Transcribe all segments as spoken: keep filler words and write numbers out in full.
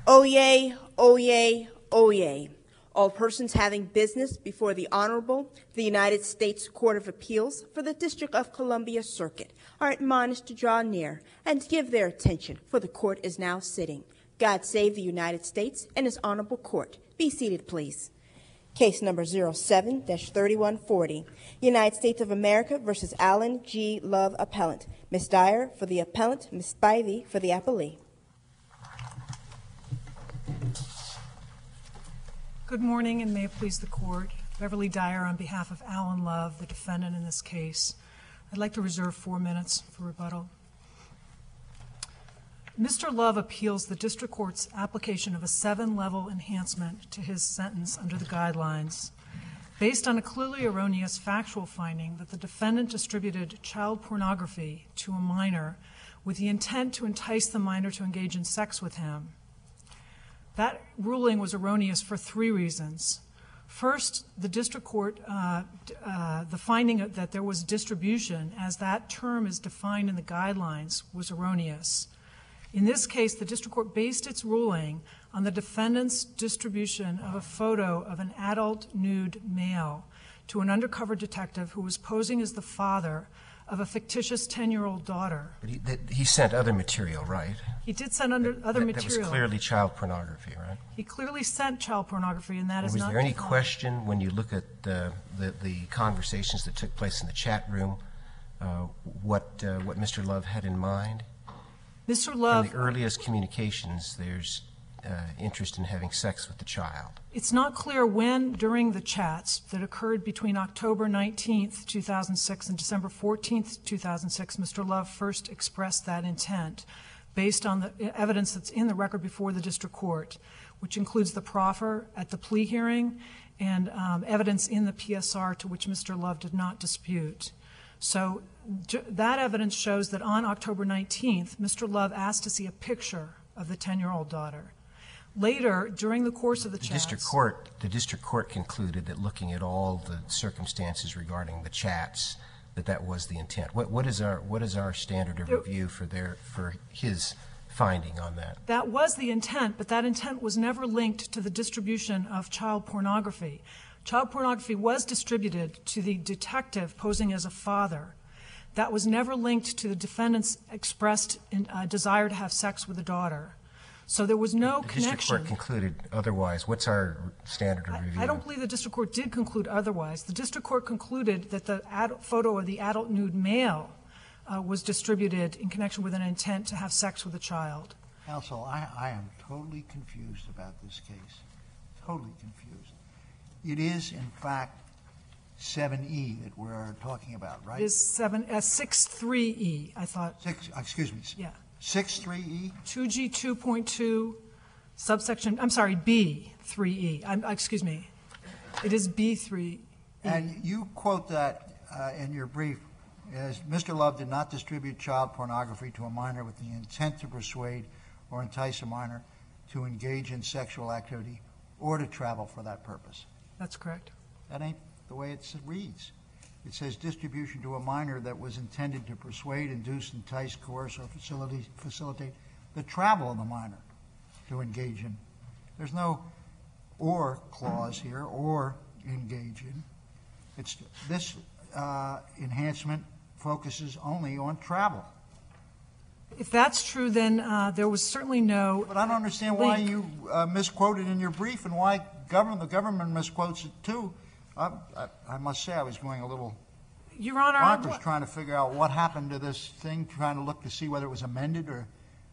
Oyez, oyez, oyez. All persons having business before the Honorable, the United States Court of Appeals for the District of Columbia Circuit are admonished to draw near and give their attention, for the court is now sitting. God save the United States and His Honorable Court. Be seated, please. Case number zero seven dash thirty-one forty, United States of America versus Alan G. Love, appellant. Miz Dyer for the appellant, Miz Spivey for the appellee. Good morning, and may it please the court. Beverly Dyer on behalf of Alan Love, the defendant in this case. I'd like to reserve four minutes for rebuttal. Mister Love appeals the district court's application of a seven-level enhancement to his sentence under the guidelines based on a clearly erroneous factual finding that the defendant distributed child pornography to a minor with the intent to entice the minor to engage in sex with him. That ruling was erroneous for three reasons. First, the district court, uh, uh, the finding that there was distribution, as that term is defined in the guidelines, was erroneous. In this case, the district court based its ruling on the defendant's distribution of a photo of an adult nude male to an undercover detective who was posing as the father of a fictitious ten-year-old daughter. But he, that, he sent other material, right? He did send under, that, other that, material. That was clearly child pornography, right? He clearly sent child pornography, and that and is was not there any defined. question when you look at uh, the, the conversations that took place in the chat room, uh, what, uh, what Mister Love had in mind? Mister Love, in the earliest communications, there's uh, interest in having sex with the child. It's not clear when, during the chats that occurred between October nineteenth, two thousand six and December fourteenth, two thousand six, Mister Love first expressed that intent based on the evidence that's in the record before the district court, which includes the proffer at the plea hearing and um, evidence in the P S R to which Mister Love did not dispute. So that evidence shows that on October nineteenth, Mister Love asked to see a picture of the ten-year-old daughter. Later, during the course of the, the chats... District court, the district court concluded that looking at all the circumstances regarding the chats, that that was the intent. What, what, is, our, what is our standard of review for, their, for his finding on that? That was the intent, but that intent was never linked to the distribution of child pornography. Child pornography was distributed to the detective posing as a father. That was never linked to the defendant's expressed in, uh, desire to have sex with a daughter. So there was no the connection. The district court concluded otherwise. What's our standard of review? I, I don't believe the district court did conclude otherwise. The district court concluded that the ad- photo of the adult nude male uh, was distributed in connection with an intent to have sex with a child. Counsel, I, I am totally confused about this case. Totally confused. It is, in fact, seven E that we're talking about, right? It is seven, uh, six three E, I thought. Six, excuse me. Yeah. six three E? two G two point two, subsection, I'm sorry, B three E. I'm, excuse me. It is B three E. And you quote that uh, in your brief as Mister Love did not distribute child pornography to a minor with the intent to persuade or entice a minor to engage in sexual activity or to travel for that purpose. That's correct. That ain't the way it reads. It says distribution to a minor that was intended to persuade, induce, entice, coerce, or facilitate, facilitate the travel of the minor to engage in. There's no or clause here, or engage in. It's, this uh, enhancement focuses only on travel. If that's true, then uh, there was certainly no But I don't understand link. why you uh, misquoted in your brief and why government, the government misquotes it too. I, I, I must say I was going a little Your Honor, bonkers I, trying to figure out what happened to this thing, trying to look to see whether it was amended or...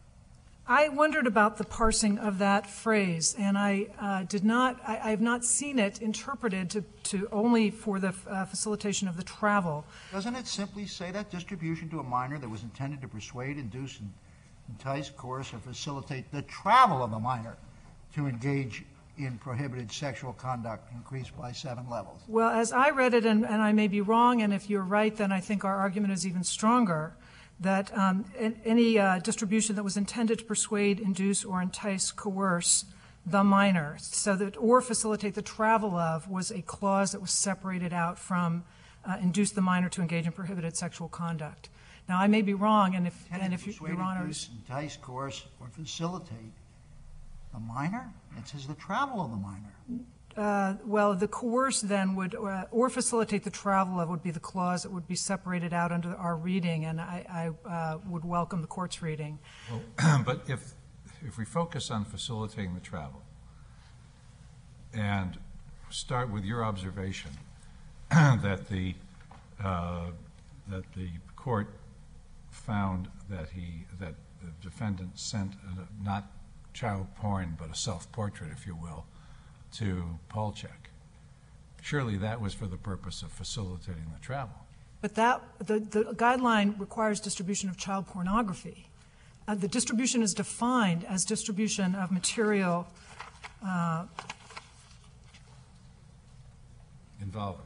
I wondered about the parsing of that phrase, and I uh, did not, I, I have not seen it interpreted to, to only for the uh, facilitation of the travel. Doesn't it simply say that distribution to a minor that was intended to persuade, induce, and entice, coerce, or facilitate the travel of a minor to engage in prohibited sexual conduct increased by seven levels? Well, as I read it, and, and I may be wrong, and if you're right, then I think our argument is even stronger, that um, any uh, distribution that was intended to persuade, induce, or entice, coerce the minor, so that or facilitate the travel of, was a clause that was separated out from uh, induce the minor to engage in prohibited sexual conduct. Now, I may be wrong, and if and if you, Your Honor, induce, entice, coerce, or facilitate The minor? It says the travel of the minor. Uh, well, the coerce then would, uh, or facilitate the travel of would be the clause that would be separated out under our reading, and I, I uh, would welcome the court's reading. Well, but if, if we focus on facilitating the travel and start with your observation that the, uh, that the court found that he, that the defendant sent a, not child porn, but a self-portrait, if you will, to Polchek. Surely that was for the purpose of facilitating the travel. But that, the, the guideline requires distribution of child pornography. Uh, the distribution is defined as distribution of material uh, Involving.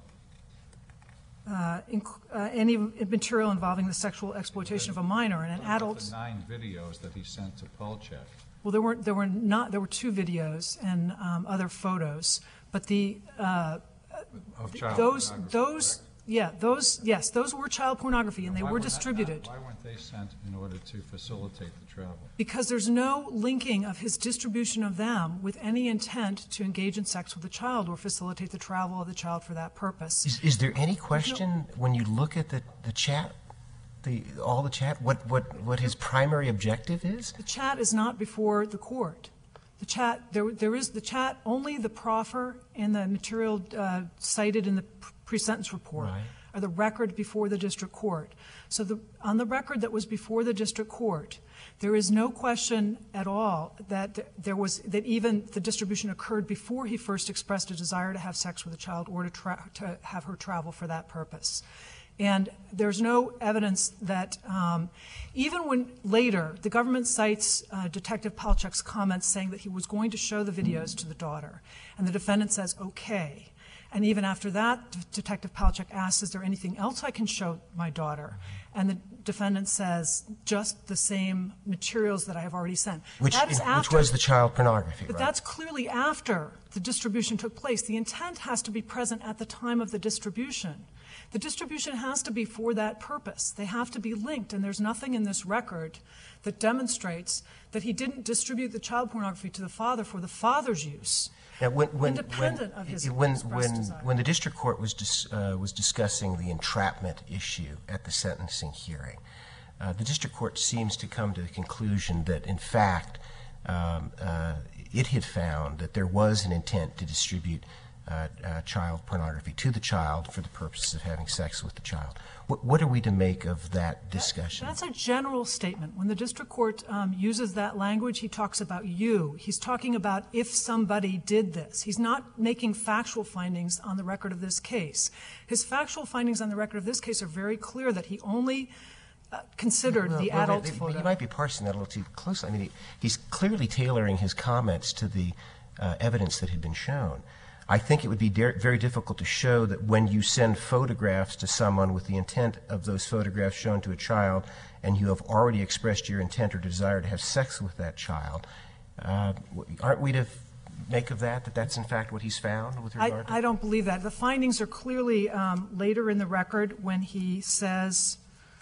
uh, inc- uh, any material involving the sexual exploitation of a minor and an What about adult. the nine videos that he sent to Polchek? Well, there were there were not there were two videos and um, other photos, but the uh, Of child those pornography, those correct? yeah those yes those were child pornography and they Why were were not- distributed Why weren't they sent in order to facilitate the travel? because there's no linking of his distribution of them with any intent to engage in sex with the child or facilitate the travel of the child for that purpose. Is, is there any question when you look at the, the chat, the, all the chat, what, what, what his primary objective is? The chat is not before the court. The chat, there, there is the chat, only the proffer and the material uh, cited in the pre-sentence report Right. are the record before the district court. So the, on the record that was before the district court, there is no question at all that there was, that even the distribution occurred before he first expressed a desire to have sex with a child or to, tra- to have her travel for that purpose. And there's no evidence that um, even when later the government cites uh, Detective Polchek's comments saying that he was going to show the videos to the daughter, and the defendant says, okay. And even after that, D- Detective Polchek asks, is there anything else I can show my daughter? And the defendant says, just the same materials that I have already sent. Which, That is which after, was the child pornography, but right? that's clearly after the distribution took place. The intent has to be present at the time of the distribution. The distribution has to be for that purpose. They have to be linked, and there's nothing in this record that demonstrates that he didn't distribute the child pornography to the father for the father's use. Now, when, when, Independent when, of his when, expressed when, desire. when the district court was, dis, uh, was discussing the entrapment issue at the sentencing hearing, uh, the district court seems to come to the conclusion that, in fact, um, uh, it had found that there was an intent to distribute uh, uh, child pornography to the child for the purposes of having sex with the child. What, what are we to make of that discussion? That's a general statement. When the district court um, uses that language, he talks about you. He's talking about if somebody did this. He's not making factual findings on the record of this case. His factual findings on the record of this case are very clear that he only uh, considered Well, the well, adult they- photo. You might be parsing that a little too closely. I mean, he, he's clearly tailoring his comments to the uh, evidence that had been shown. I think it would be de- very difficult to show that when you send photographs to someone with the intent of those photographs shown to a child, and you have already expressed your intent or desire to have sex with that child, uh, w- aren't we to f- make of that that that's in fact what he's found with I, regard to? I don't believe that. The findings are clearly um, later in the record when he says,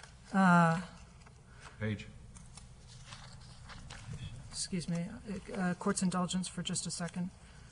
uh, Page. excuse me, uh, court's indulgence for just a second.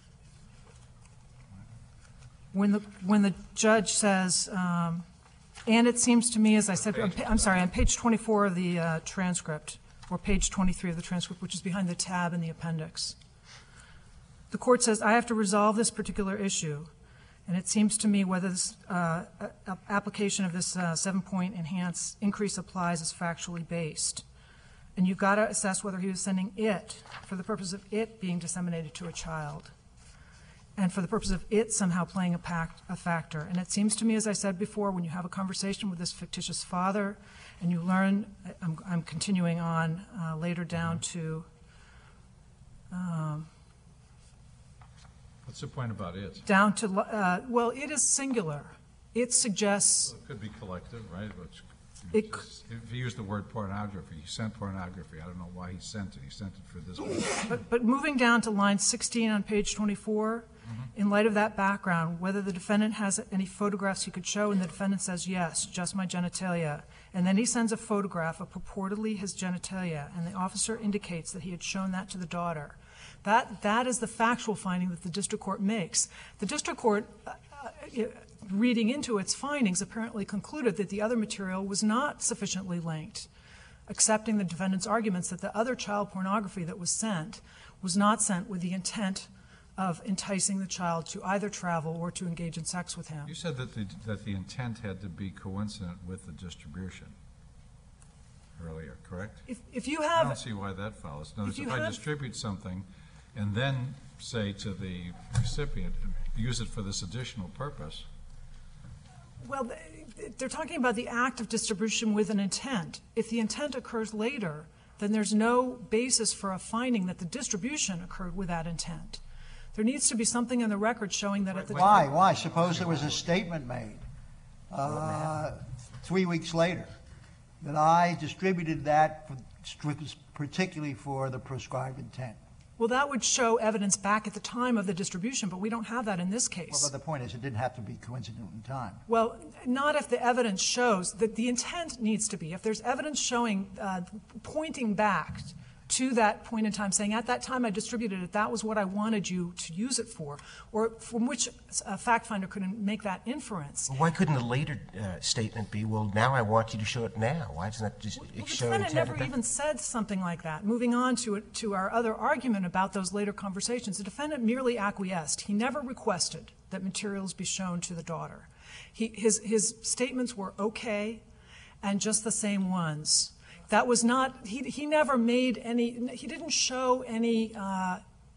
When the, when the judge says, um, and it seems to me, as I said, I'm, pa- I'm sorry, on page twenty-four of the uh, transcript, or page twenty-three of the transcript, which is behind the tab in the appendix. The court says, I have to resolve this particular issue, and it seems to me whether this uh, a- application of this uh, seven-point enhance increase applies is factually based. And you've got to assess whether he was sending it for the purpose of it being disseminated to a child, and for the purpose of it somehow playing a, pact, a factor. And it seems to me, as I said before, when you have a conversation with this fictitious father, and you learn, I'm, I'm continuing on uh, later down to, um, What's the point about it? down to, uh, well, it is singular. It suggests, Well, it could be collective, right? Which- It just- If he used the word pornography, he sent pornography. I don't know why he sent it. He sent it for this. but, but moving down to line sixteen on page twenty-four, in light of that background, whether the defendant has any photographs he could show, and the defendant says yes, just my genitalia, And then he sends a photograph of purportedly his genitalia, and the officer indicates that he had shown that to the daughter. That, that is the factual finding that the district court makes. The district court, uh, uh, reading into its findings, apparently concluded that the other material was not sufficiently linked, accepting the defendant's arguments that the other child pornography that was sent was not sent with the intent of enticing the child to either travel or to engage in sex with him. You said that the, that the intent had to be coincident with the distribution earlier, correct? If, if you I have, don't see why that follows. In other words, if if you I have- distribute something and then say to the recipient, use it for this additional purpose, well, they- they're talking about the act of distribution with an intent. If the intent occurs later, then there's no basis for a finding that the distribution occurred with that intent. There needs to be something in the record showing that at the Why, time. why? Suppose there was a statement made uh, three weeks later that I distributed that for, strict- particularly for the prescribed intent. Well, that would show evidence back at the time of the distribution, but we don't have that in this Well, case. but the point is, it didn't have to be coincident in time. Well, not if the evidence shows that the intent needs to be. If there's evidence showing, uh, pointing back to that point in time, saying at that time I distributed it, that was what I wanted you to use it for, or from which a fact finder couldn't make that inference. Well, why couldn't the later uh, statement be, well, now I want you to show it now? Why doesn't that just Well, the show defendant intent? never at that- even said something like that. Moving on to it, to our other argument about those later conversations, the defendant merely acquiesced. He never requested that materials be shown to the daughter. He, his, his statements were okay and just the same ones. That was not, he, he never made any, he didn't show any uh,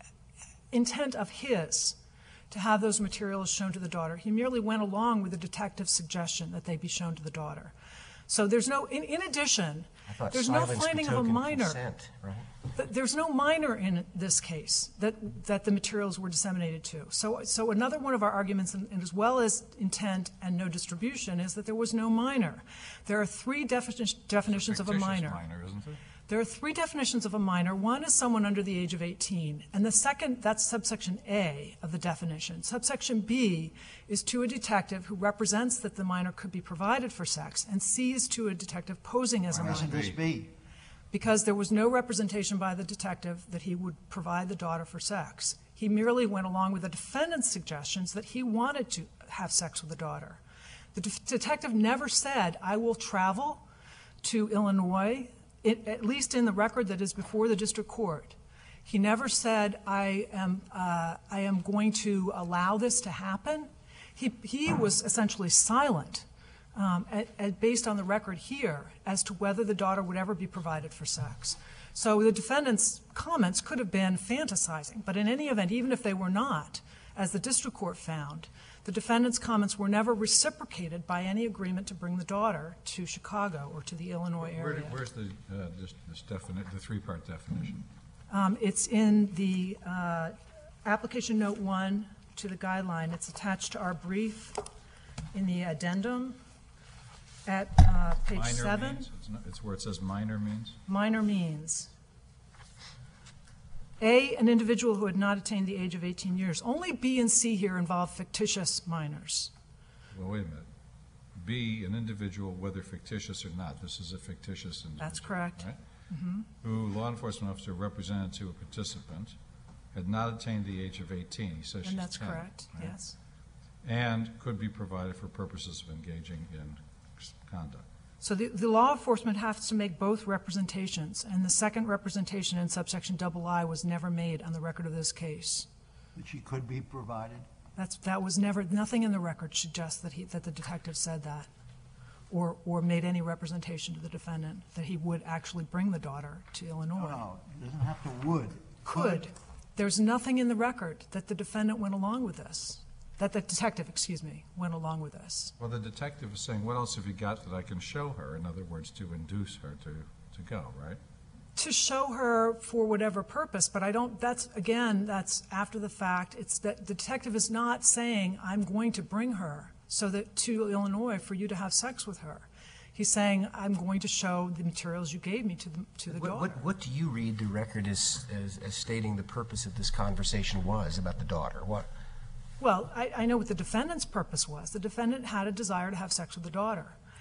intent of his to have those materials shown to the daughter. He merely went along with the detective's suggestion that they be shown to the daughter. So there's no, in, in addition, I thought there's no silence finding of a betokened minor. consent, right? Th- There's no minor in this case that, that the materials were disseminated to. So, so another one of our arguments, and, and as well as intent and no distribution, is that there was no minor. There are three defini- definitions of a fictitious minor. minor, isn't it? There are three definitions of a minor. One is someone under the age of eighteen, and the second, that's subsection A of the definition. Subsection B is to a detective who represents that the minor could be provided for sex, and C is to a detective posing as a Why minor. isn't this B? Because there was no representation by the detective that he would provide the daughter for sex. He merely went along with the defendant's suggestions that he wanted to have sex with the daughter. The de- detective never said, I will travel to Illinois, it, at least in the record that is before the district court. He never said, I am, uh, I am going to allow this to happen. He, he was essentially silent. Um, at, at, based on the record here, as to whether the daughter would ever be provided for sex. So the defendant's comments could have been fantasizing, but in any event, even if they were not, as the district court found, the defendant's comments were never reciprocated by any agreement to bring the daughter to Chicago or to the Illinois Where, area. where's the, uh, this, this defini- the three-part definition? Um, it's in the uh, application note one to the guideline. It's attached to our brief in the addendum. At uh, page Minor seven, means? It's, not, it's where it says minor means? minor means A, an individual who had not attained the age of eighteen years. Only B and C here involve fictitious minors. Well, wait a minute. B, an individual, whether fictitious or not. This is a fictitious individual. That's correct. Right? Who law enforcement officer represented to a participant had not attained the age of eighteen. He says she's And that's ten, correct, right? yes. And could be provided for purposes of engaging in conduct. So the, the law enforcement has to make both representations, and the second representation in subsection double I was never made on the record of this case. That she could be provided? That's, that was never, nothing in the record suggests that he, that the detective said that, or, or made any representation to the defendant that he would actually bring the daughter to Illinois. No, it doesn't have to would. Could. There's nothing in the record that the defendant went along with this, that the detective, excuse me, went along with this. Well, the detective is saying, what else have you got that I can show her? In other words, to induce her to, to go, right? To show her for whatever purpose, but I don't, that's, again, that's after the fact. It's that the detective is not saying, I'm going to bring her so that to Illinois for you to have sex with her. He's saying, I'm going to show the materials you gave me to the, to the What, daughter. what, what do you read the record as, as, as stating the purpose of this conversation was about the daughter? What? Well, I, I know what the defendant's purpose was. The defendant had a desire to have sex with the daughter.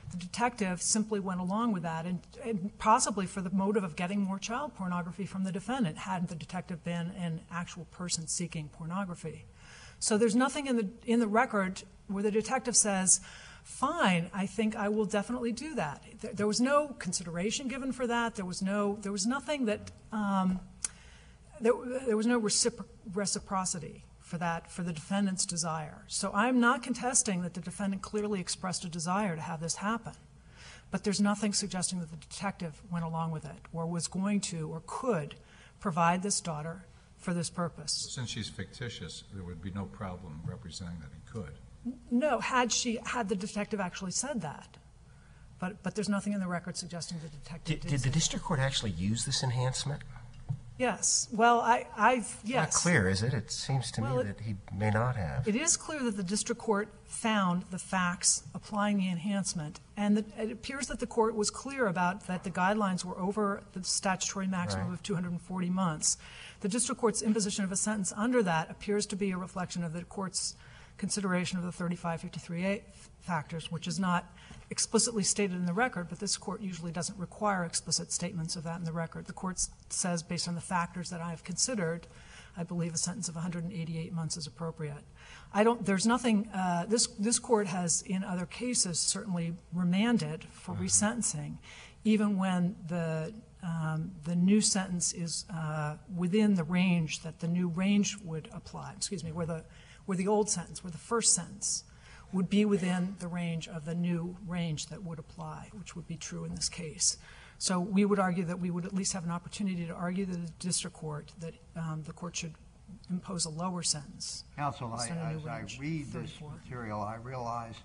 The detective simply went along with that, and, and possibly for the motive of getting more child pornography from the defendant, hadn't the detective been an actual person seeking pornography. So there's nothing in the in the record where the detective says, fine, I think I will definitely do that. There, there was no consideration given for that. There was no, there was nothing that, um, there, there was no recipro- reciprocity for that, for the defendant's desire. So I'm not contesting that the defendant clearly expressed a desire to have this happen. But there's nothing suggesting that the detective went along with it or was going to or could provide this daughter for this purpose. Since she's fictitious, there would be no problem representing that he could. No, had she, had the detective actually said that. But, but there's nothing in the record suggesting the detective Did, did did say the district court actually use this enhancement? that. Yes. Well, I, I've, yes. Not clear, is it? It seems to Well, me it- that he may not have. It is clear that the district court found the facts applying the enhancement, and that it appears that the court was clear about that the guidelines were over the statutory maximum Right. of two hundred forty months. The district court's imposition of a sentence under that appears to be a reflection of the court's consideration of the thirty-five fifty-three A factors, which is not explicitly stated in the record, but this court usually doesn't require explicit statements of that in the record. The court s- says, based on the factors that I have considered, I believe a sentence of one hundred eighty-eight months is appropriate. I don't, there's nothing, uh, this, this court has in other cases certainly remanded for resentencing, even when the, um, the new sentence is uh, within the range that the new range would apply, excuse me, where the, where the old sentence, where the first sentence would be within the range of the new range that would apply, which would be true in this case. So we would argue that we would at least have an opportunity to argue to the district court that um, the court should impose a lower sentence. Counsel, I, Instead of new as I range, read this thirty-four. material, I realize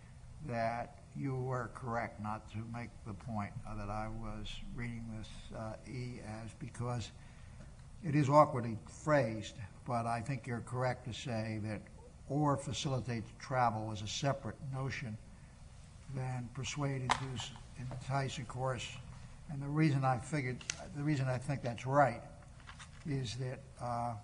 that you were correct not to make the point uh, that I was reading this uh, E as, because it is awkwardly phrased, but I think you're correct to say that or facilitate travel is a separate notion than persuade, induce, entice, of course. And the reason I figured, the reason I think that's right is that uh,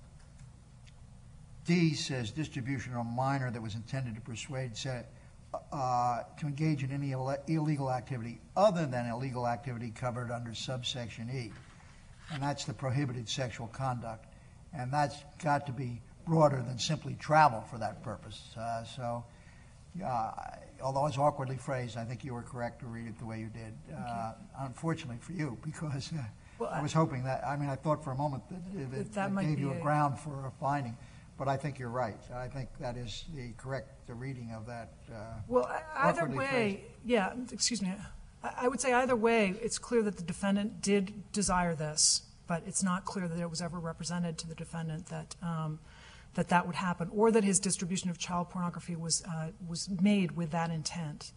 D says distribution to a minor that was intended to persuade, said, uh, to engage in any Ill- illegal activity other than illegal activity covered under subsection E. And that's the prohibited sexual conduct. And that's got to be broader than simply travel for that purpose. Uh, so, uh, although it's awkwardly phrased, I think you were correct to read it the way you did. Uh, unfortunately for you, because uh, Well, I was hoping that, I mean, I thought for a moment that it, That it, that it might gave be you a a- ground for a finding. But I think you're right. I think that is the correct the reading of that. Uh, Well, e- either awkwardly way, yeah, excuse me. I I would say either way, it's clear that the defendant did desire this, but it's not clear that it was ever represented to the defendant that um, that that would happen, or that his distribution of child pornography was uh, was made with that intent.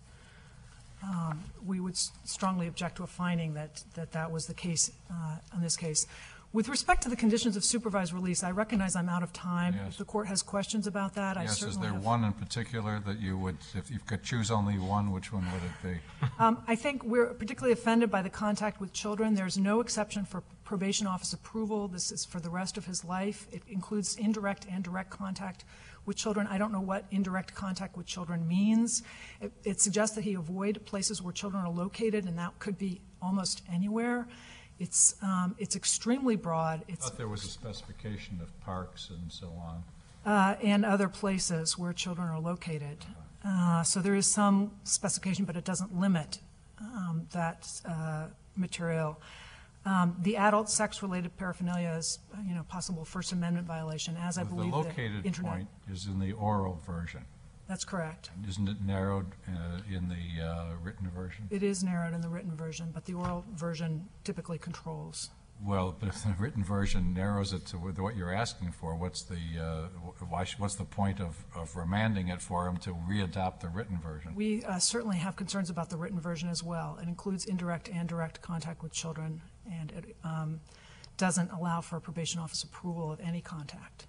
Um, we would s- strongly object to a finding that that, that was the case uh, in this case. With respect to the conditions of supervised release, I recognize I'm out of time. Yes. If the court has questions about that, I Yes, certainly is there have. one in particular that you would, if you could choose only one, which one would it be? Um, I think we're particularly offended by the contact with children. There's no exception for probation office approval. This is for the rest of his life. It includes indirect and direct contact with children. I don't know what indirect contact with children means. It, it suggests that he avoid places where children are located, and that could be almost anywhere. It's, um, it's extremely broad. I It's thought there was a specification of parks and so on. uh, and other places where children are located. Uh, so there is some specification, but it doesn't limit um, that uh, material. Um, the adult sex-related paraphernalia is, uh, you know, possible First Amendment violation, as I The believe the located internet. point is in the oral version. That's correct. Isn't it narrowed uh, in the uh, written version? It is narrowed in the written version, but the oral version typically controls. Well, but if the written version narrows it to what you're asking for, what's the, uh, why, sh- what's the point of, of remanding it for him to readopt the written version? We uh, certainly have concerns about the written version as well. It includes indirect and direct contact with children, and it um, doesn't allow for probation office approval of any contact.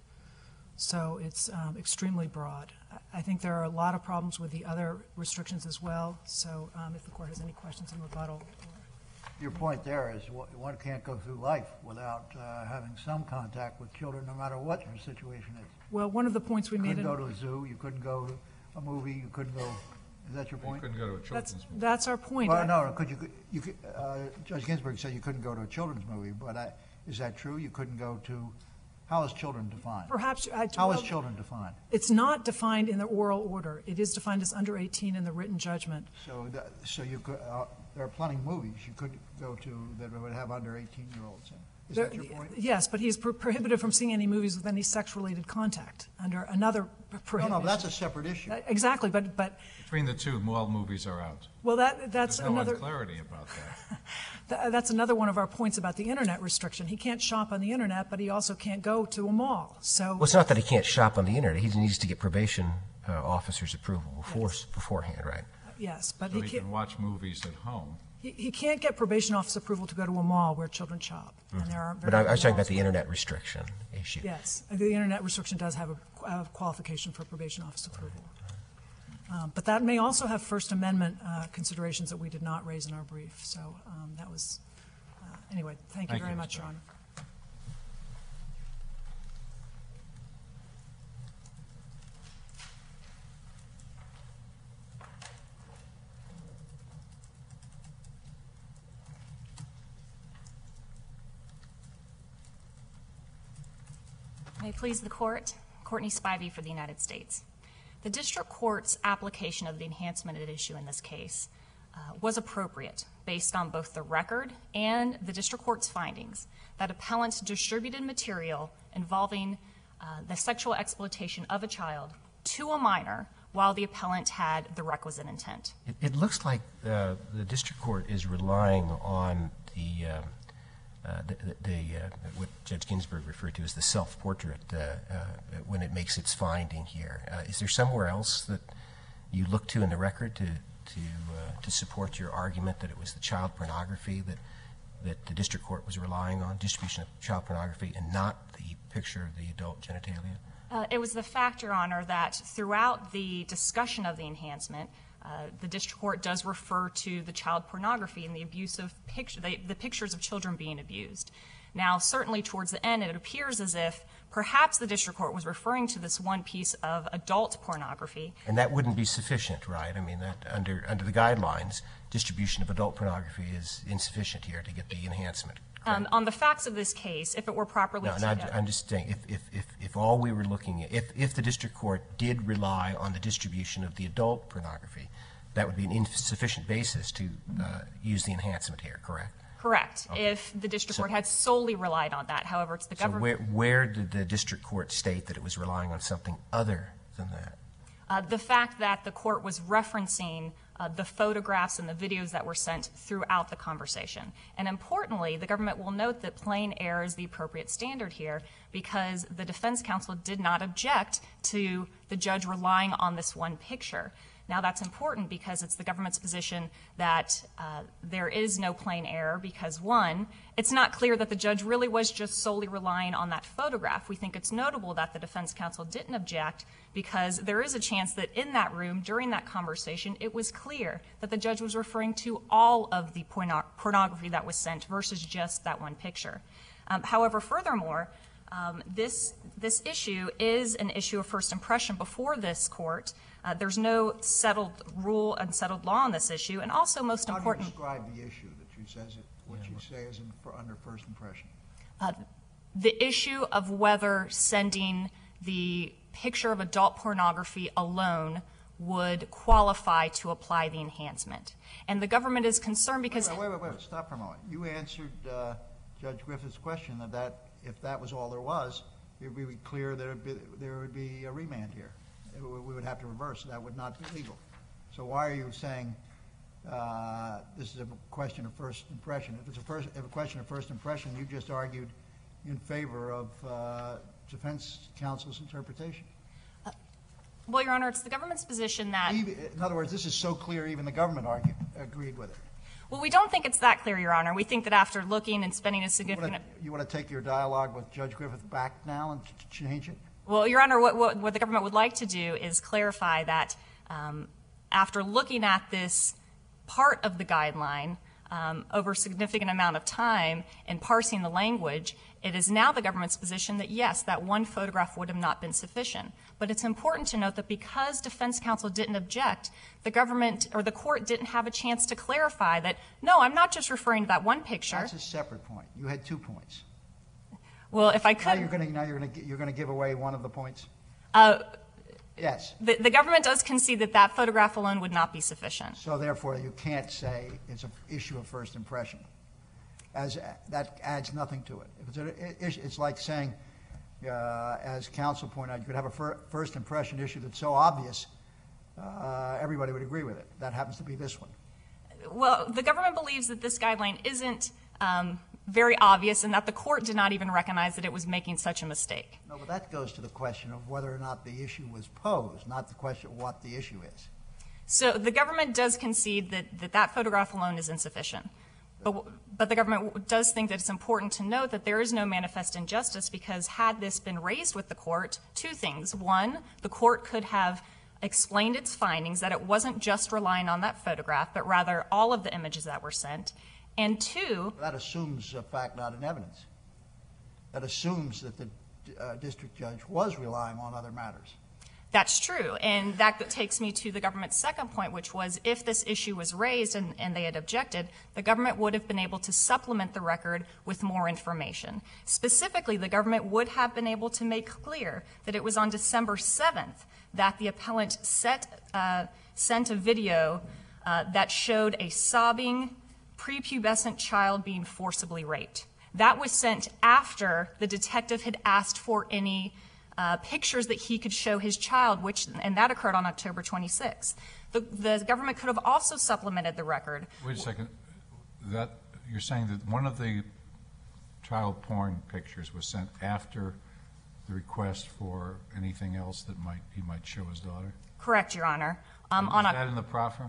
So it's um, extremely broad. I- I think there are a lot of problems with the other restrictions as well. So um, if the court has any questions in rebuttal. Your point there is one one can't go through life without uh, having some contact with children, no matter what your situation is. Well, one of the points we You made couldn't in go to a zoo, you couldn't go to a movie, you couldn't go Is that your You point? couldn't go to a That's, children's movie. that's our point. Well, no, could you, you could, uh, Judge Ginsburg said you couldn't go to a children's movie, but I, is that true? You couldn't go to, how is children defined? Perhaps, I, How is well, children defined? it's not defined in the oral order. It is defined as under eighteen in the written judgment. So, that- so you could, uh, there are plenty of movies you could go to that would have under eighteen-year-olds in. Is that your point? Yes, but he's pro- prohibited from seeing any movies with any sex-related contact under another No, prohibition. no, but that's a separate issue. Uh, Exactly, but, but, Between the two, all movies are out. well, that, that's There's no another, unclarity about that. th- that's another one of our points about the internet restriction. He can't shop on the internet, but he also can't go to a mall, so. Well, it's not that he can't shop on the internet. He needs to get probation uh, officer's approval before, beforehand, right? Yes, but So he he can't, can watch movies at home. he, he can't get probation office approval to go to a mall where children shop. And there are But very I, I was talking malls about the internet restriction issue. Yes, the internet restriction does have a, a qualification for probation office approval. Um, But that may also have First Amendment uh, considerations that we did not raise in our brief. So um, that was, uh, anyway, thank you Thank you, very Miz much, Your Brown. Honor. May it please the Court, Courtney Spivey for the United States. The District Court's application of the enhancement at issue in this case uh, was appropriate based on both the record and the District Court's findings that appellants distributed material involving uh, the sexual exploitation of a child to a minor while the appellant had the requisite intent. It, it looks like uh, the district court is relying on the, uh, uh, the, the, the uh, what Judge Ginsburg referred to as the self-portrait uh, uh, when it makes its finding here. Uh, is there somewhere else that you look to in the record to to uh, to support your argument that it was the child pornography that that the district court was relying on, distribution of child pornography, and not the picture of the adult genitalia? Uh, it was the fact, Your Honor, that throughout the discussion of the enhancement, uh, the district court does refer to the child pornography and the abuse of picture, the, the pictures of children being abused. Now, certainly towards the end, it appears as if perhaps the district court was referring to this one piece of adult pornography. And that wouldn't be sufficient, right? I mean, that under under the guidelines, distribution of adult pornography is insufficient here to get the enhancement. Um, on the facts of this case, if it were properly No, no, I'm- I'm just saying, if, if, if, if all we were looking at, if, if the district court did rely on the distribution of the adult pornography, that would be an insufficient basis to uh, use the enhancement here, correct? correct, if the district court had solely relied on that. However, it's the So government. where, where did the district court state that it was relying on something other than that? Uh, the fact that the court was referencing uh, the photographs and the videos that were sent throughout the conversation. And importantly, the government will note that plain error is the appropriate standard here because the defense counsel did not object to the judge relying on this one picture. Now, that's important because it's the government's position that uh, there is no plain error because, one, it's not clear that the judge really was just solely relying on that photograph. We think it's notable that the defense counsel didn't object because there is a chance that in that room, during that conversation, it was clear that the judge was referring to all of the porno- pornography that was sent versus just that one picture. Um, however, furthermore, um, this, this issue is an issue of first impression before this court. Uh, there's no settled rule and settled law on this issue, and also most How do you important, describe the issue that you says, it- what you say is in, for- under first impression? uh, the issue of whether sending the picture of adult pornography alone would qualify to apply the enhancement. And the government is concerned because Wait, wait, wait, wait, stop for a moment. You answered uh, Judge Griffith's question that, that if that was all there was, it would be clear that it'd be, there would be a remand here. It would- We would have to reverse. That would not be legal. So why are you saying uh, this is a question of first impression? If it's a, first, if a question of first impression, you just argued in favor of uh, defense counsel's interpretation. well, Your Honor, it's the government's position that Even, in other words, this is so clear even the government argued, agreed with it. well, we don't think it's that clear, Your Honor. We think that after looking and spending a You significant want to, you want to take your dialogue with Judge Griffith back now and ch- change it? Well, Your Honor, what, what, what the government would like to do is clarify that um, after looking at this part of the guideline, um, over a significant amount of time in parsing the language, it is now the government's position that, yes, that one photograph would have not been sufficient. But it's important to note that because defense counsel didn't object, the government or the court didn't have a chance to clarify that, no, I'm not just referring to that one picture. That's a separate point. You had two points. Well, if I Now could. you're going to now you're going to you're going to give away one of the points. Uh, Yes. the, the government does concede that that photograph alone would not be sufficient. So therefore, you can't say it's an issue of first impression. As that adds nothing to it. If it's, a, it's like saying, uh, as counsel pointed out, you could have a fir first impression issue that's so obvious, uh, everybody would agree with it. That happens to be this one. Well, the government believes that this guideline isn't um, very obvious and that the court did not even recognize that it was making such a mistake. No, but that goes to the question of whether or not the issue was posed, not the question of what the issue is. So the government does concede that that, that photograph alone is insufficient. But, but the government does think that it's important to note that there is no manifest injustice because had this been raised with the court, two things. One, the court could have explained its findings, that it wasn't just relying on that photograph, but rather all of the images that were sent. And two, that assumes a fact, not an evidence. That assumes that the uh, district judge was relying on other matters. that's true. And that takes me to the government's second point, which was if this issue was raised and, and they had objected, the government would have been able to supplement the record with more information. Specifically, the government would have been able to make clear that it was on December seventh that the appellant set, uh, sent a video uh, that showed a sobbing, prepubescent child being forcibly raped. That was sent after the detective had asked for any uh, pictures that he could show his child, which, and that occurred on October twenty-sixth. The, the government could have also supplemented the record. Wait a second. That, you're saying that one of the child porn pictures was sent after the request for anything else that might he might show his daughter? Correct, Your Honor. Um, Is on that in the proffer?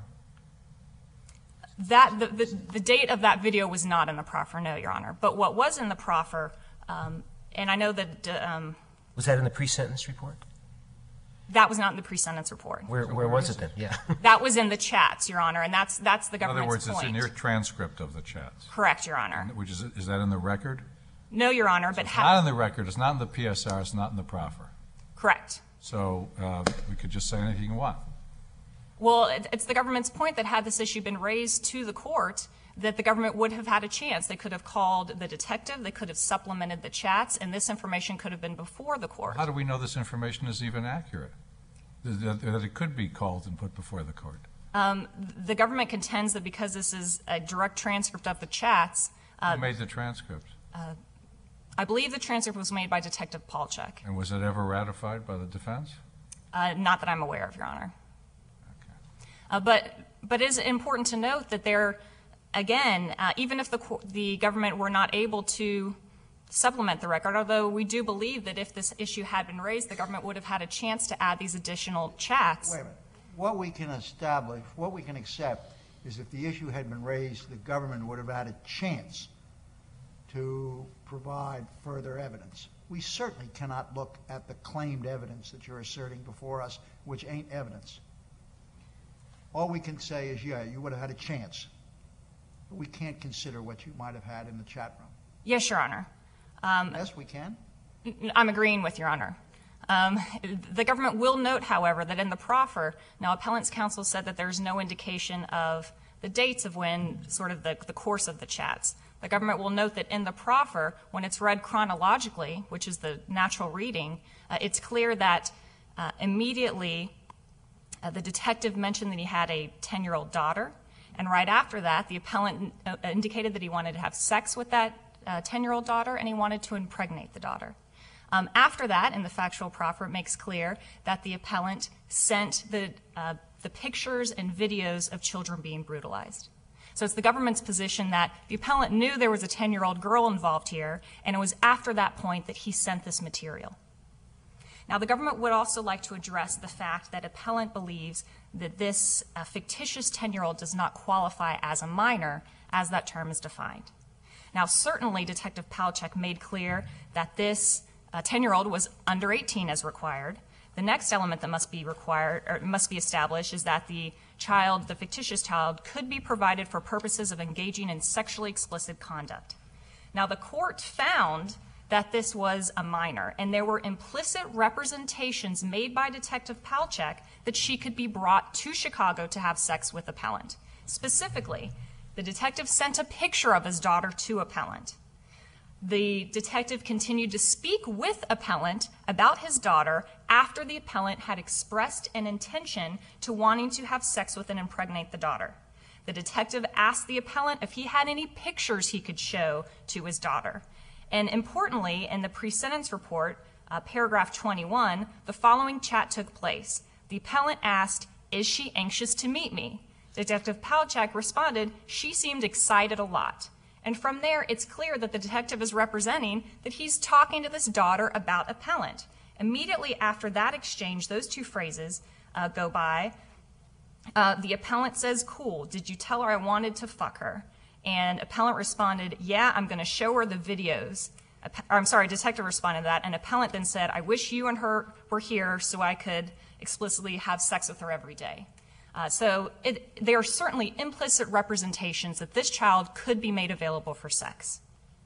That the, the, the date of that video was not in the proffer, no, Your Honor. But what was in the proffer, um, and I know that um, Was that in the pre-sentence report? that was not in the pre-sentence report. Where, where was it then? Yeah. That was in the chats, Your Honor, and that's that's the In other government's words, point. it's in your transcript of the chats. Correct, Your Honor. Which is, is that in the record? No, Your Honor, but It's ha- not in the record. It's not in the P S R. It's not in the proffer. correct. So uh, we could just say anything you want. Well, it, it's the government's point that had this issue been raised to the court, that the government would have had a chance. They could have called the detective, they could have supplemented the chats, and this information could have been before the court. How do we know this information is even accurate? That, that it could be called and put before the court? Um, the government contends that because this is a direct transcript of the chats, uh, Who made the transcript? I believe the transcript was made by Detective Paulchek. And was it ever ratified by the defense? Uh, not that I'm aware of, Your Honor. Uh, but but it is important to note that there, again, uh, even if the co- the government were not able to supplement the record, although we do believe that if this issue had been raised, the government would have had a chance to add these additional chats. Wait a minute. What we can establish, what we can accept, is if the issue had been raised, the government would have had a chance to provide further evidence. We certainly cannot look at the claimed evidence that you're asserting before us, which ain't evidence. All we can say is, yeah, you would have had a chance. But we can't consider what you might have had in the chat room. Yes, Your Honor. Um, Yes, we can. I'm agreeing with Your Honor. Um, the government will note, however, that in the proffer, now appellant's counsel said that there's no indication of the dates of when, sort of the, the course of the chats. The government will note that in the proffer, when it's read chronologically, which is the natural reading, uh, it's clear that uh, immediately uh, the detective mentioned that he had a ten-year-old daughter, and right after that, the appellant uh, indicated that he wanted to have sex with that uh, ten-year-old daughter, and he wanted to impregnate the daughter. Um, after that, in the factual proffer, it makes clear that the appellant sent the, uh, the pictures and videos of children being brutalized. So it's the government's position that the appellant knew there was a ten-year-old girl involved here, and it was after that point that he sent this material. Now, the government would also like to address the fact that appellant believes that this uh, fictitious ten-year-old does not qualify as a minor, as that term is defined. Now, certainly, Detective Paulchek made clear that this uh, ten-year-old was under eighteen as required. The next element that must be required or must be established is that the child, the fictitious child, could be provided for purposes of engaging in sexually explicit conduct. Now, the court found that this was a minor, and there were implicit representations made by Detective Palchak that she could be brought to Chicago to have sex with appellant. Specifically, the detective sent a picture of his daughter to appellant. The detective continued to speak with appellant about his daughter after the appellant had expressed an intention to wanting to have sex with and impregnate the daughter. The detective asked the appellant if he had any pictures he could show to his daughter. And importantly, in the pre-sentence report, uh, paragraph twenty-one, the following chat took place. The appellant asked, "Is she anxious to meet me?" Detective Palchak responded, "She seemed excited a lot." And from there, it's clear that the detective is representing that he's talking to this daughter about appellant. Immediately after that exchange, those two phrases uh, go by. Uh, the appellant says, "Cool, did you tell her I wanted to fuck her?" And appellant responded, "Yeah, I'm going to show her the videos." App- or, I'm sorry, detective responded to that, and appellant then said, "I wish you and her were here so I could explicitly have sex with her every day." Uh, so it, there are certainly implicit representations that this child could be made available for sex.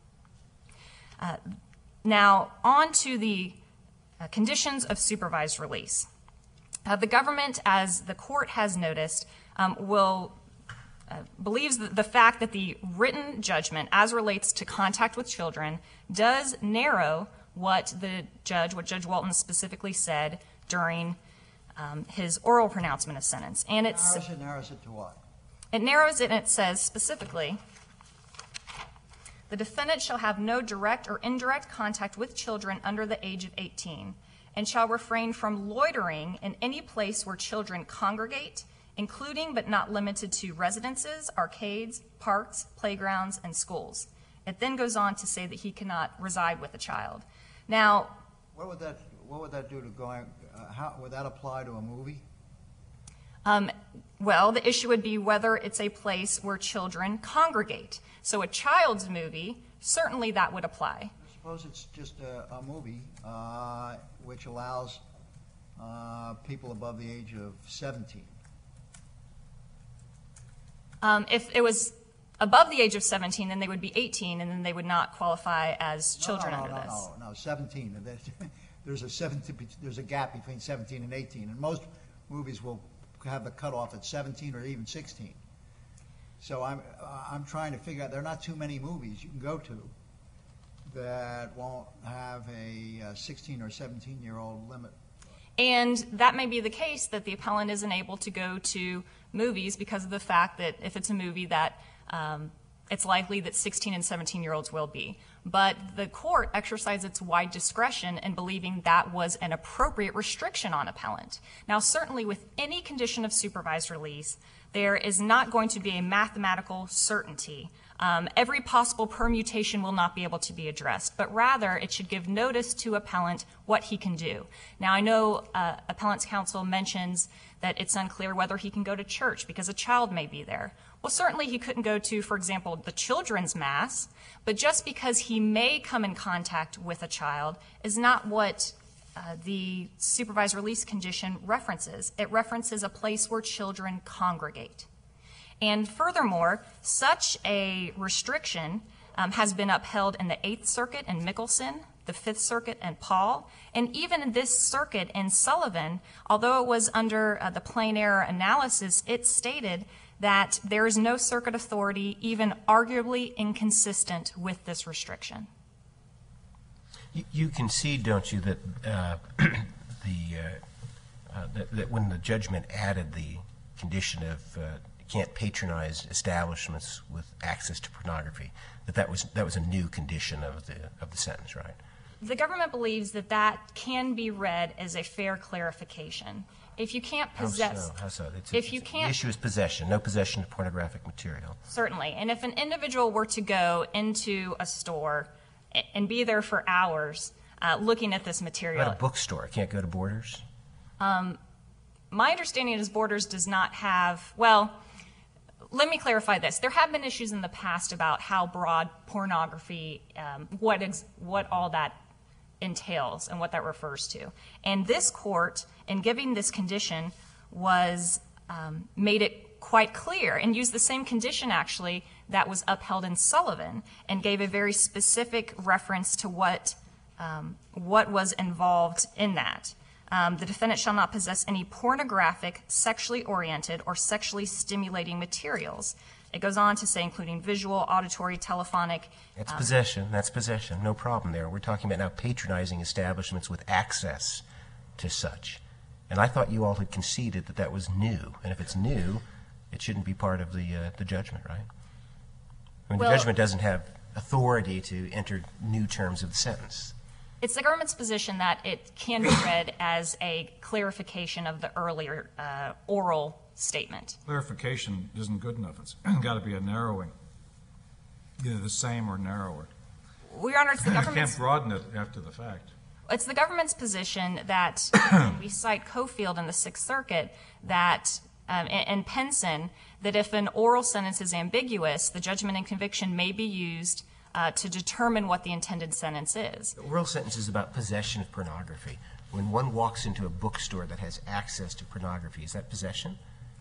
Uh, now, on to the uh, conditions of supervised release. Uh, the government, as the court has noticed, um, will uh, believes that the fact that the written judgment, as relates to contact with children, does narrow what the judge, what Judge Walton specifically said during Um, his oral pronouncement of sentence. And it's, Narrows it, narrows it to what? it narrows it, and it says specifically, "The defendant shall have no direct or indirect contact with children under the age of eighteen, and shall refrain from loitering in any place where children congregate, including but not limited to residences, arcades, parks, playgrounds, and schools." It then goes on to say that he cannot reside with a child. Now, What would that, what would that do to going, uh, how, would that apply to a movie? Um, well, the issue would be whether it's a place where children congregate. So a child's movie, certainly that would apply. Suppose it's just a, a movie uh, which allows uh, people above the age of seventeen. Um, if it was above the age of seventeen, then they would be eighteen, and then they would not qualify as children no, no, under no, this. No, no, seventeen. There's a seventeen. There's a gap between seventeen and eighteen, and most movies will have the cutoff at seventeen or even sixteen. So I'm uh, I'm trying to figure out. There are not too many movies you can go to that won't have a uh, sixteen or seventeen year old limit. And that may be the case, that the appellant isn't able to go to movies because of the fact that if it's a movie that um, it's likely that sixteen and seventeen year olds will be. But the court exercised its wide discretion in believing that was an appropriate restriction on appellant. Now, certainly with any condition of supervised release, there is not going to be a mathematical certainty. Um, every possible permutation will not be able to be addressed, but rather it should give notice to appellant what he can do. Now, I know uh, appellant's counsel mentions that it's unclear whether he can go to church because a child may be there. Well, certainly he couldn't go to, for example, the children's mass, but just because he may come in contact with a child is not what uh, the supervised release condition references. It references a place where children congregate. And furthermore, such a restriction um, has been upheld in the Eighth Circuit in Mickelson, the Fifth Circuit in Paul, and even in this circuit in Sullivan, although it was under uh, the plain error analysis, it stated that there is no circuit authority even arguably inconsistent with this restriction. You, you concede, don't you, that uh, the uh, uh, that, that when the judgment added the condition of uh, can't patronize establishments with access to pornography, that that was that was a new condition of the of the sentence, right? The government believes that that can be read as a fair clarification. If you can't possess, How so? How so? It's, if it's, you the can't, issue is possession, no possession of pornographic material. Certainly, and if an individual were to go into a store and be there for hours uh, looking at this material, At a bookstore, can't go to Borders. Um, my understanding is Borders does not have. Well, let me clarify this. There have been issues in the past about how broad pornography, um, what ex- what all that entails and what that refers to. And this court, in giving this condition, was um, made it quite clear and used the same condition, actually, that was upheld in Sullivan and gave a very specific reference to what, um, what was involved in that. Um, the defendant shall not possess any pornographic, sexually oriented, or sexually stimulating materials. It goes on to say including visual, auditory, telephonic. That's um, possession. That's possession. No problem there. We're talking about now patronizing establishments with access to such. And I thought you all had conceded that that was new. And if it's new, it shouldn't be part of the uh, the judgment, right? I mean, Well- the judgment doesn't have authority to enter new terms of the sentence. It's the government's position that it can be read as a clarification of the earlier uh, oral statement. Clarification isn't good enough. It's got to be a narrowing, either the same or narrower. Your Honor, it's the You can't government's, broaden it after the fact. it's the government's position that we cite Cofield in the Sixth Circuit that um, and, and Penson that if an oral sentence is ambiguous, the judgment and conviction may be used uh, to determine what the intended sentence is. The oral sentence is about possession of pornography. When one walks into a bookstore that has access to pornography, is that possession?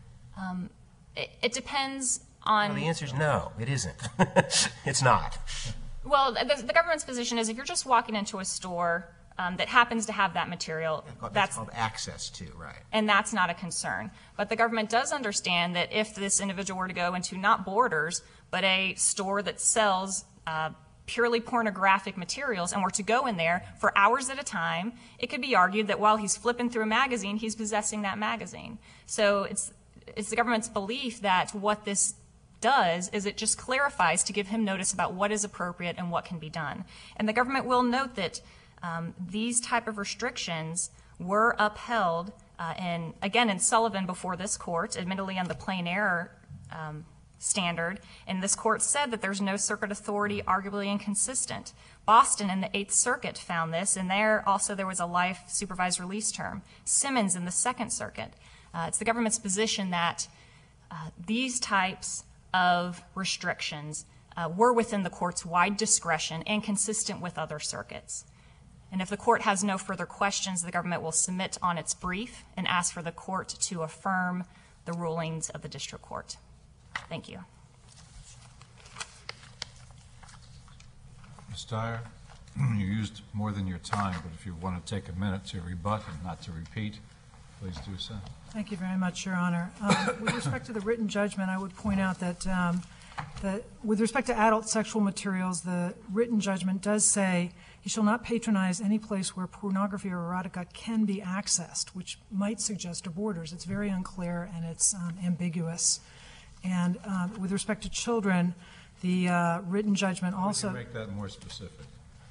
It, it depends on. Well, the answer is no, it isn't. It's not. Well, the, the government's position is if you're just walking into a store um, that happens to have that material, That's that's called access to, right? and that's not a concern. But the government does understand that if this individual were to go into not Borders, but a store that sells uh, purely pornographic materials and were to go in there for hours at a time, it could be argued that while he's flipping through a magazine, he's possessing that magazine. So it's it's the government's belief that what this does is it just clarifies to give him notice about what is appropriate and what can be done. And the government will note that um, these type of restrictions were upheld, uh, in, again, in Sullivan before this court, admittedly on the plain error um, standard, and this court said that there's no circuit authority arguably inconsistent. Boston in the Eighth Circuit found this, and there also there was a life supervised release term. Simmons in the Second Circuit. Uh, it's the government's position that uh, these types of restrictions uh, were within the court's wide discretion and consistent with other circuits. And if the court has no further questions, the government will submit on its brief and ask for the court to affirm the rulings of the district court. Thank you. Miz Dyer, you used more than your time, but if you want to take a minute to rebut and not to repeat, please do so. Thank you very much, Your Honor. Um, with respect to the written judgment, I would point out that, um, that with respect to adult sexual materials, the written judgment does say he shall not patronize any place where pornography or erotica can be accessed, which might suggest a Borders. It's very unclear and it's um, ambiguous. And um, with respect to children, the uh, written judgment also. Would you make that more specific?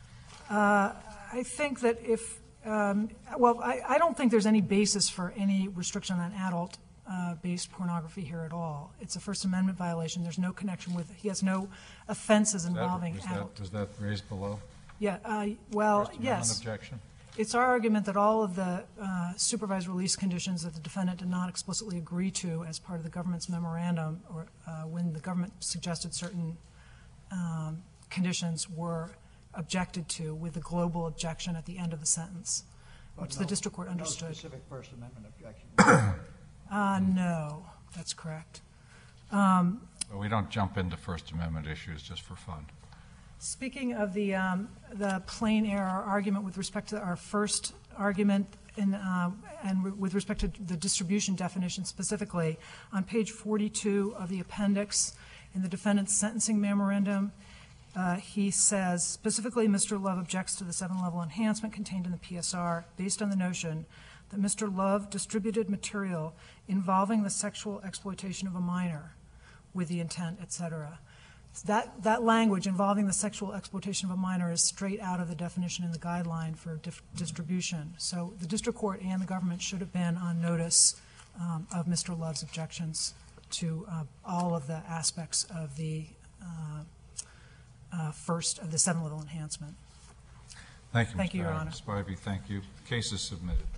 Uh, I think that if, um, well, I, I don't think there's any basis for any restriction on adult-based pornography here at all. It's a First Amendment violation. There's no connection with, he has no offenses Was that- involving was adult. that, was that raised below? Yeah, uh, well, First Amendment yes. objection? It's our argument that all of the uh, supervised release conditions that the defendant did not explicitly agree to as part of the government's memorandum, or uh, when the government suggested certain um, conditions were objected to with the global objection at the end of the sentence, which But the no- district court understood. No specific First Amendment objection. Uh, no, that's correct. Well, we don't jump into First Amendment issues just for fun. Speaking of the, um, the plain error argument with respect to our first argument in, uh, and re- with respect to the distribution definition specifically, on page forty-two of the appendix in the defendant's sentencing memorandum, uh, he says, specifically, Mister Love objects to the seven-level enhancement contained in the P S R based on the notion that Mister Love distributed material involving the sexual exploitation of a minor with the intent, et cetera. That, that language involving the sexual exploitation of a minor is straight out of the definition in the guideline for dif- distribution. So the district court and the government should have been on notice um, of Mister Love's objections to uh, all of the aspects of the uh, uh, first of the seven-level enhancement. Thank you, Thank you, Mister Your Dyer. Honor. Miz Spivey, thank you. Case is submitted.